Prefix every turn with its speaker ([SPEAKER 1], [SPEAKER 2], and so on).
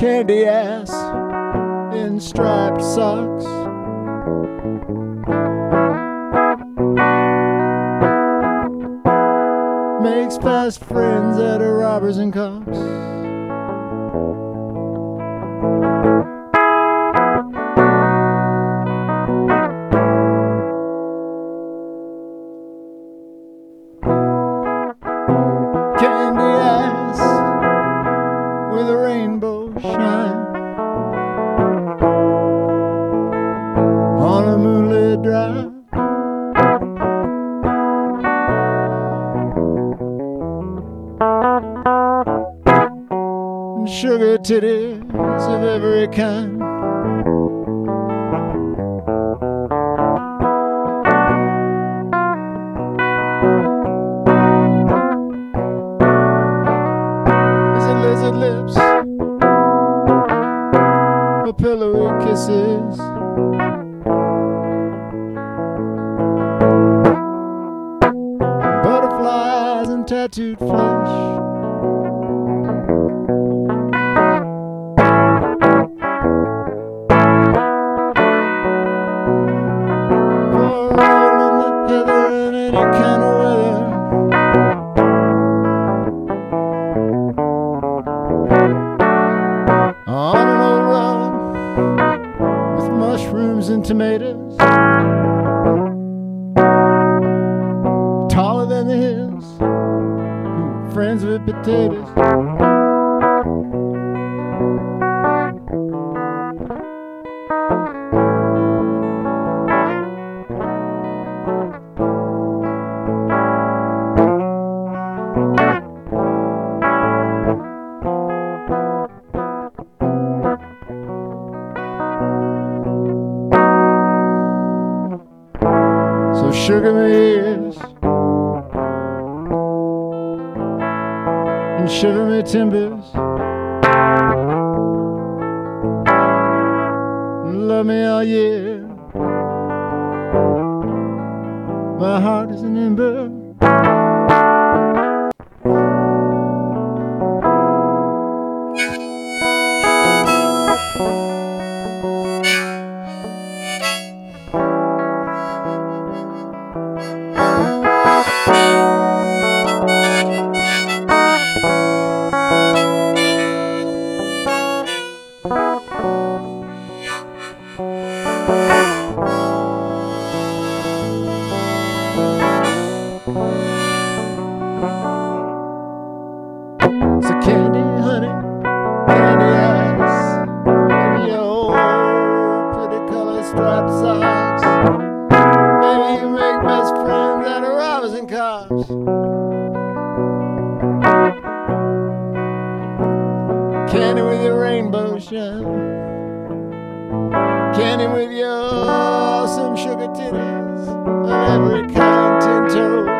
[SPEAKER 1] candy ass in striped socks. Makes fast friends out of robbers and cops. Candy ass with a rainbow shine on a moonlit drive. And sugar titties of every kind. Lizard lips, or pillowy kisses. Butterflies and tattooed flesh. For rolling the heather in any kind of weather. On an old road with mushrooms and tomatoes, taller than the hills, friends with potatoes. So sugar my ears and shiver my timbers and love me all year. My heart is an ember. So candy, honey, candy eyes, and your pretty color striped socks. Maybe you make best friends out of robbers and cops. Candy with your rainbow shine, candy with your awesome sugar titties of every kind, 10 toes.